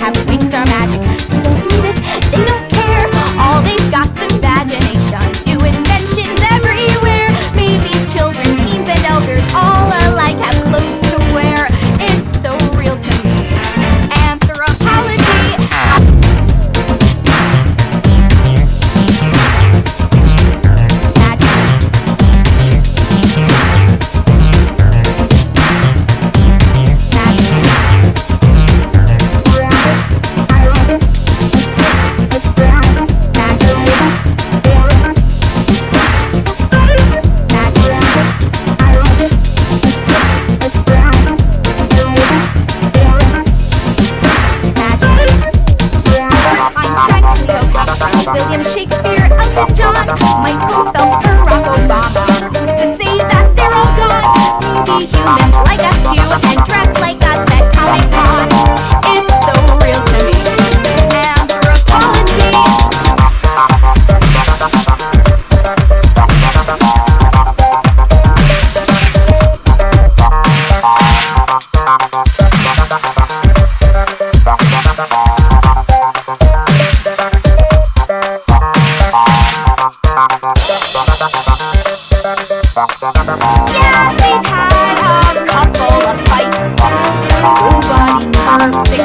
have wings are magic. They don't need it, they don't care. All they've got's imagination. New inventions everywhere. Babies, children, teens, and elders, all alike have clothes to wear. It's so real to me. Anthropology. William Shakespeare, Elton John, Michael Phelps, Barack Obama. Who's to say that they're all gone? Maybe humans like us do and dress like us at Comic-Con. It's so real to me. Anthropology. Yeah, they've had a couple of fights. Nobody's perfect.